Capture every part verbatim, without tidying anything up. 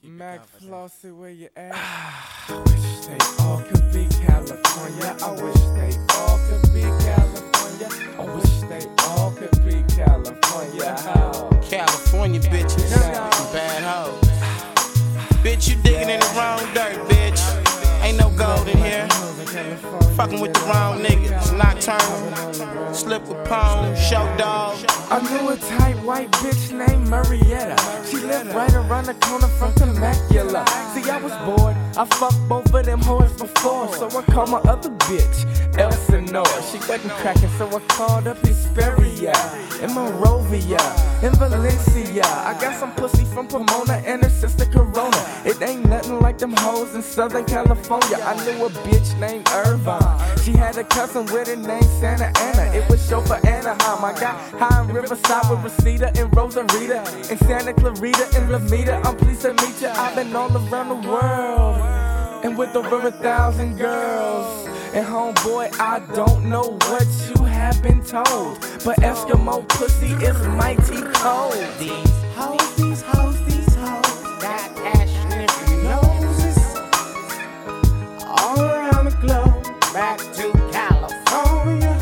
Mac Flossie, where you at? I wish they all could be California. I wish they all could be California. I wish they all could be California. California bitches, bad hoes. Bitch, you digging in the wrong dirt, bitch. Ain't no gold in here. Fucking with the wrong niggas. Nocturnal, slip with Pone, show dog. I knew a tight white bitch named Marietta. She lived right around the corner from Temecula. See, I was bored. I fucked both of them hoes before, so I called my other bitch Elsinore. She wasn't cracking, so I called up Hesperia in Monrovia, in Valencia. I got some pussy from Pomona and her sister Corona. It ain't nothing like them hoes in Southern California. I knew a bitch named Irvine. She had a cousin with her name Santa Ana. It was show for Anaheim. I got high in Riverside with Reseda and Rosarita, in Santa Clarita and Lamita. I'm pleased to meet you. I've been all around the world and with over a thousand girls. And homeboy, I don't know what you have been told, but Eskimo pussy is mighty cold. These hoes, these hoes, these hoes got ass sniffing noses all around the globe. Back to California.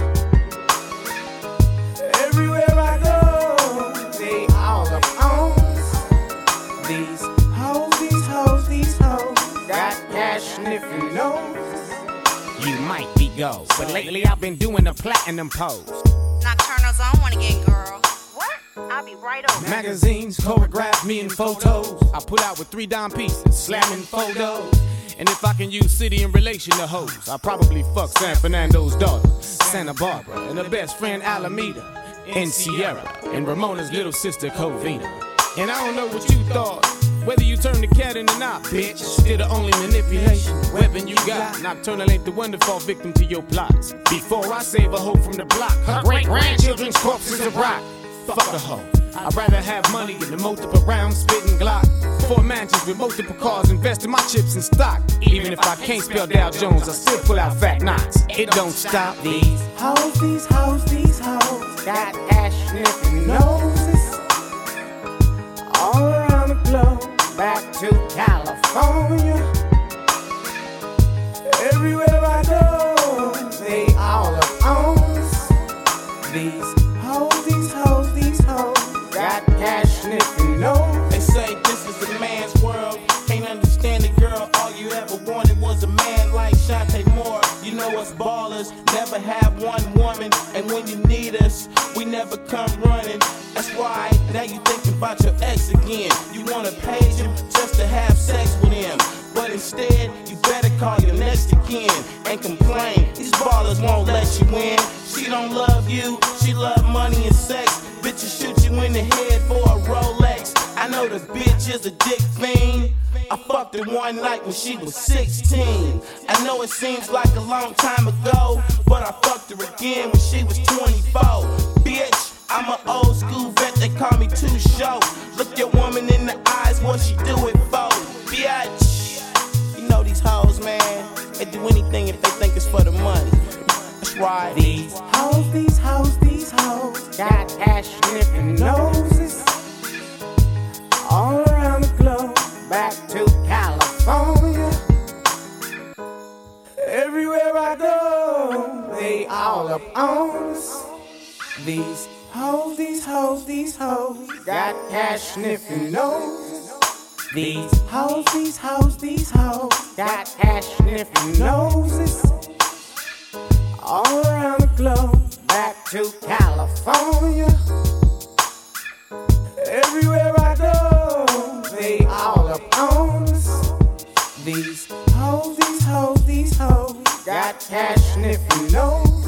Everywhere I go, they all up on us. These hoes, these hoes, these hoes got cash sniffing noses. You might be gold, but lately I've been doing the platinum pose. Nocturnal Zone one again, girl. What? I'll be right over. Magazines choreograph me in photos. I pull out with three dime pieces, slamming photos. And if I can use city in relation to hoes, I probably fuck San Fernando's daughter, Santa Barbara, and her best friend Alameda, and Sierra, and Ramona's little sister Covina. And I don't know what you thought, whether you turn the cat in or not, bitch. Still the only manipulation weapon you got. Nocturnal ain't the one to fall victim to your plots. Before I save a hoe from the block, her great-grandchildren's corpses of rock. Fuck a hoe. I'd rather have money in the multiple rounds, spitting Glock. Four mansions with multiple cars, investing my chips in stock. Even if I can't spell Dow Jones, I still pull out fat knots. It don't stop. These hoes, these hoes, these hoes got ass sniffing noses all around the globe. Back to California. Everywhere I go, they all up on us. These hoes, these hoes, these hoes got cash sniffing nose. They say this is a man's world. Can't understand it, girl. All you ever wanted was a man like Shantae Moore. You know us ballers never have one woman, and when you need us, we never come running. That's why now you thinking about your ex again. You wanna page him just to have sex with him, but instead you better call your next of kin and complain. These ballers won't let you win. She don't love you, she love money and sex. Bitches shoot you in the head for a Rolex. I know the bitch is a dick fiend. I fucked her one night when she was sixteen. I know it seems like a long time ago, but I fucked her again when she was twenty-four. Bitch, I'm an old school vet, they call me Too Short. Look your woman in the eyes, what she do it for? Bitch, you know these hoes, man, they do anything if they think it's for the money. That's right. These hoes, these hoes, these hoes got ass sniffing noses all around the globe. Back to California. Everywhere I go, they all up on us. These hoes, these hoes, these hoes got cash sniffing noses. These hoes, these hoes, these hoes got cash sniffing noses all around the globe. Back to California. Everywhere I go, they all up on us. These hoes, these hoes, these hoes got cash sniffing noses.